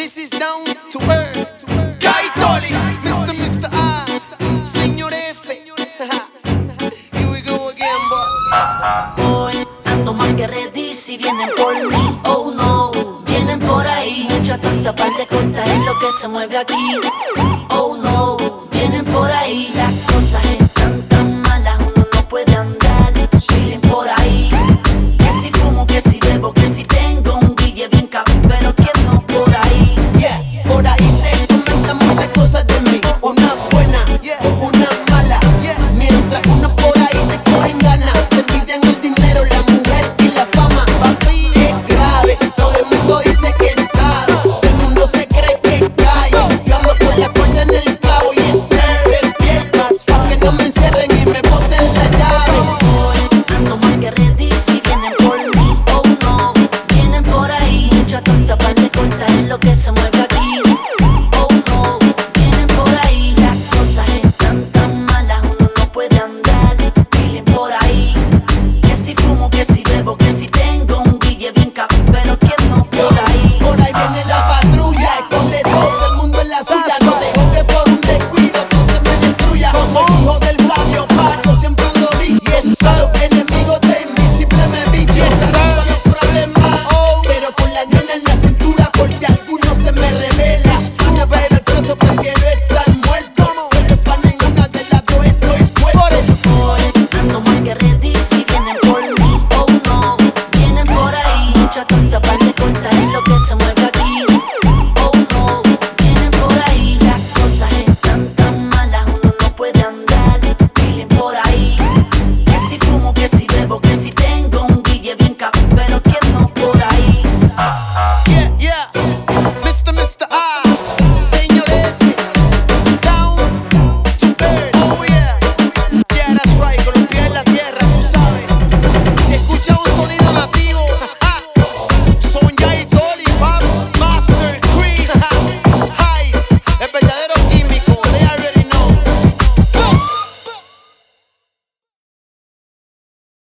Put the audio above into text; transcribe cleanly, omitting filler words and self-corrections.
This is down to earth. Guy Dolly, Mr. I, Señor F. Here we go again, boy. Hoy ando más que ready si vienen por mí. Oh no, vienen por ahí. Mucha tanta par de corta es lo que se mueve aquí. Oh no, vienen por ahí.